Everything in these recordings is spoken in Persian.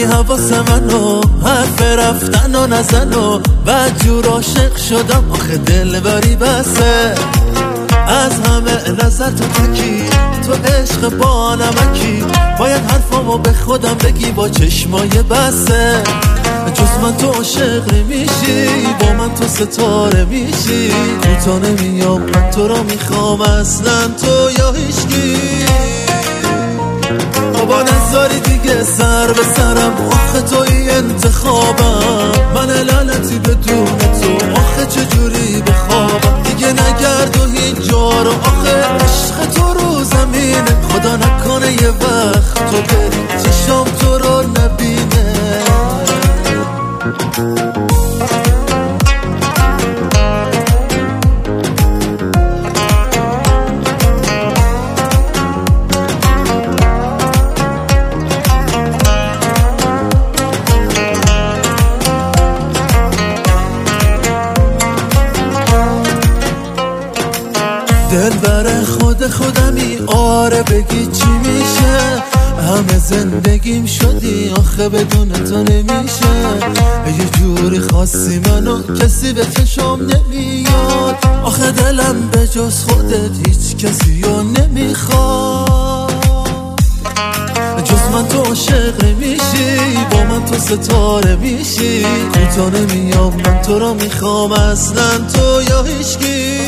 حواس منو حرف رفتن و نزن و بعد جور عاشق شدم آخه دل بری بسه از همه نظر تو تکی تو عشق با نمکی باید حرفامو به خودم بگی با چشمای بسه جز من تو عاشق نمیشی با من تو ستاره میشی کوتا نمیام من تو را میخوام اصلا تو یا هیچکی بابا نذاری دیگه سر به سرم آخه توی انتخابم من لعنتی بدون تو آخه چجوری بخوابم دیگه نگرد و هیچ جا رو آخه عشق تو رو زمینه خدا نکنه یه وقت تو بری چشم تو رو نبینه دل بره خودمی آره بگی چی میشه همه زندگیم شدی آخه بدون تو نمیشه یه جوری خاصی منو کسی به چشم نمیاد آخه دلم به جز خودت هیچ کسی رو نمیخواد جز من تو عاشق نمیشی با من تو ستاره میشی کوتا نمیام من تو رو میخوام اصلا تو یا هیچکی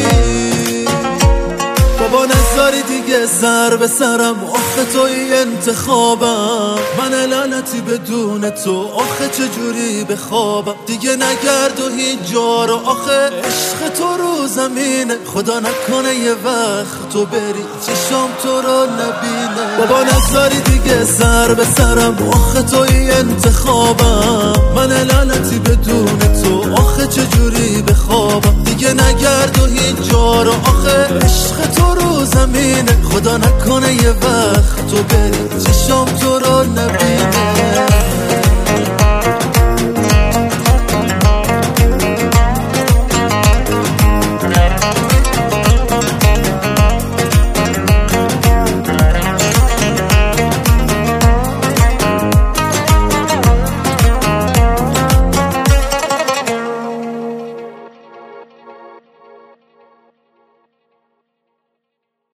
بابا نذاری دیگه سر به سرم آخه توی انتخابم من لعنتی بدون تو آخه چجوری بخوابم دیگه نگرد و هیچ جا رو آخه عشق تو رو زمینه خدا نکنه یه وقت تو بری چشم تو رو نبینه بابا نذاری دیگه سر به سرم آخه توی انتخابم من لعنتی بدون تو آخه چجوری بخوابم دیگه نگرد و هیچ جا رو آخه عشق تو رو زمینه خدا نکنه یه وقت تو بری چشم تو رو نبینه